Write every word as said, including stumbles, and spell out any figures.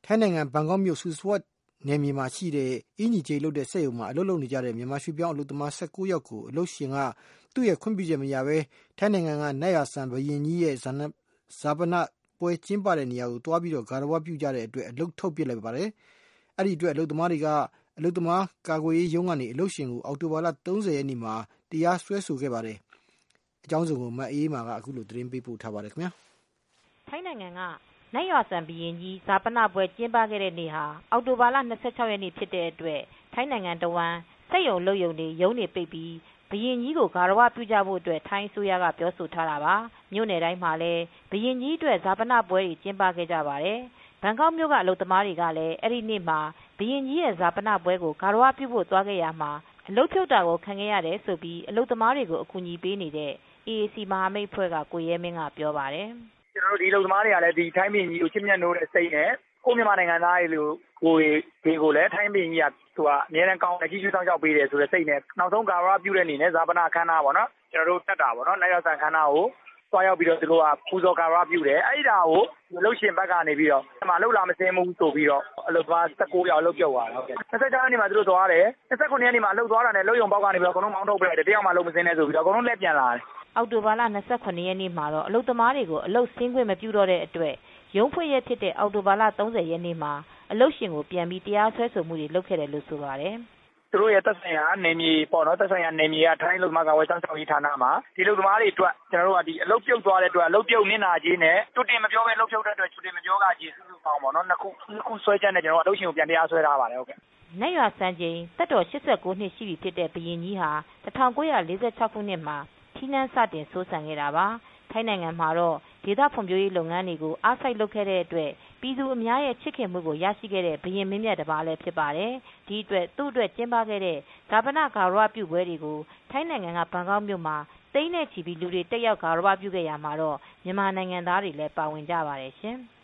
ထိုင်းနိုင်ငံဘန်ကောက်မြို့ဆူစဝတ်နယ်မြေမှာရှိတဲ့အင်ဂျီကျေလုပ်တဲ့စက်ရုံမှာအလုပ်လုပ်နေကြတဲ့မြန်မာရွှေပြောင်းအလုပ်သမား၁၉ယောက်ကိုအလုပ်ရှင်ကသူ့ရဲ့ခွင့်ပြုချက်မရဘဲထိုင်းနိုင်ငံကနတ်ရွာစံဘုရင်ကြီးရဲ့ဇာပနပွဲကျင်းပတဲ့နေရာကိုသွားပြီးတော့ဂါရဝပြုကြတဲ့အတွက်အလုပ်ထုတ်ပစ်လိုက်ပါတယ်။အဲဒီအတွက်အလုပ်သမားတွေကအလုပ်သမားကာကွယ်ရေးရုံးကနေအလုပ်ရှင်ကိုအောက်တိုဘာလ၃၀ရက်နေ့မှာတရားစွဲဆိုခဲ့ပါတယ်။အကြောင်းစုံကိုမအေးမာကအခုလိုသတင်းပေးပို့ထားပါတယ်ခင်ဗျာ။ထိုင်းနိုင်ငံကနတ်ရွာစံဘုရင်ကြီးဇာပနပွဲကျင်းပခဲ့တဲ့နေ့ဟာအောက်တိုဘာလ၂၆ရက်နေ့ဖြစ်တဲ့အတွက်ထိုင်းနိုင်ငံတဝန်းစက်ရုံလုပ်ရုံတွေရုံးတွေပိတ်ပြီးဘုရင်ကြီးကိုဂါရဝပြုကြဖို့အတွက်ထိုင်းအစိုးရကပြောဆိုထားတာပါ။မြို့နယ်တိုင်းမှာလည်းဘုရင်ကြီးအတွက်ဇာပနပွဲတွေကျင်းပခဲ့ကြပါတယ်။ဘန်ကောက်မြို့ကအလုပ်သမားတွေကလည်းအဲ့ဒီနေ့မှာဘုရင်ကြီးရဲ့ဇာပနပွဲကိုဂါရဝပြုဖို့သွားခဲ့ရမှာအလုပ်ဖြုတ်တာကိုခံခဲ့ရတယ်ဆိုပြီးအလုပ်သမားတွေကိုအကူအညီပေးနေတဲ့ အေအေစီ မဟာမိတ်အဖွဲ့ကကိုရဲမင်းကပြောပါတယ်။ကျွန်တော်တို့ဒီအလုပ်သမားတွေကလည်းဒီထိုင်းဘုရင်ကြီးကိုချစ်မြတ်နိုးတဲ့စိတ်နဲ့ကိုမြန်မာနိုင်ငံသားတွေလိုကိုယ်တွေကိုလည်းထိုင်းဘုရင်ကြီးကသူကအများနဲ့ကောင်းတဲ့ကြီးကျူးဆောင်ကြောက်ပေးတယ်ဆိုတဲ့စိတ်နဲ့နောက်ဆုံးဂါရဝပြုတဲ့အနေနဲ့ဇာပနာအခမ်းအနားပေါ့နော်ကျွန်တော်တို့တက်တာပေါ့နော်နိုင်ရောက်ဆန်ခမ်းအနားကိုသွားရောက်ပြီးတော့သူတို့ကပူဇော်ဂါရဝပြုတယ်အဲ့ဒါကိုလှုပ်ရှင်ဘက်ကနေပြီးတော့ဒီမှာလှုပ်လာမစင်းမှုဆိုပြီးတော့အလုပ်သမား၁၉ယောက်လှုပ်ပြုတ်သွားတယ်ဟုတ်ကဲ့၂၆ရက်နေ့မှာသူတို့သွားတယ်၂၇ရက်နေ့မှာလှုပ်သွားတာနဲ့လှုပ်ယုံပေါက်ကနေပြီးတော့အကုန်လုံးမောင်းထုတ်ပြလိုက်တယ်တယောက်မှလှုပ်မစင်းနဲ့ဆိုပြီးတော့အကုန်လုံးလက်ပြန်လာတယ်အောက်တိုဘာလ၂၇ရက်နေ့မှာတော့အလုပ်သမားတွေကိုအလုပ်ဆင်းခွင့်မပြုတော့တဲ့အတွက်ရုံးဖွင့်ရက်ဖြစ်တဲ့အောက်တိုဘာလ၃၀ရက်နေ့မှာအလုပ်ရှင်ကိုပြန်ပြီးတရားစွဲဆိုမှုတွေလုပ်ခဲ့တယ်လို့ဆိုပါတယ်။သူတို့ရဲ့သက်ဆိုင်ရာနေမြေပေါ့နော်သက်ဆိုင်ရာနေမြေကထိုင်းလူသမားကဝယ်ဆောင်ဆောင်ရေးဌာနမှာဒီလူသမားတွေအတွက်ကျွန်တော်တို့ကဒီအလုပ်ပြုတ်သွားတဲ့အတွက်အလုပ်ပြုတ်နစ်နာခြင်းနဲ့တူတင်မပြောဘဲအလုပ်ပြုတ်တဲ့အတွက်တူတင်မပြောကကြီးစုစုပေါင်းပေါ့နော်နှစ်ခုနှစ်ခုဆွဲချက်နဲ့ကျွန်တော်တို့အလုပ်ရှင်ကိုပြန်တရားစွဲထားပါတယ်ဟုတ်ကဲ့။နတ်ရွာစံချိန်တက်တော်၈၉နှစ်ရှိပြီဖြစ်တဲ့ဘုရင်ကြီးဟာ၁၉၄၆ခုနှစ်မှာထီးနှန်းစတင်စိုးစံခဲ့တာပါ။ထိုင်းနိုင်ငံမှာတော့ဒေသဖွံ့ဖြိုးရေးလုပ်ငန်းတွေကိုအားစိုက်လုပ်ခဲ့တဲ့အတွက်ပြည်သူအများရဲ့ချစ်ခင်မှုကိုရရှိခဲ့တဲ့ဘုရင်မင်းမြတ်တစ်ပါးလည်းဖြစ်ပါတယ်။ဒီအတွက်သူ့အတွက်ကျင်းပခဲ့တဲ့ဇာပနဂါရဝပြုပွဲတွေကိုထိုင်းနိုင်ငံကဘန်ကောက်မြို့မှာသိန်းနဲ့ချီပြီးလူတွေတက်ရောက်ဂါရဝပြုခဲ့ရမှာတော့မြန်မာနိုင်ငံသားတွေလည်းပါဝင်ကြပါတယ်ရှင်။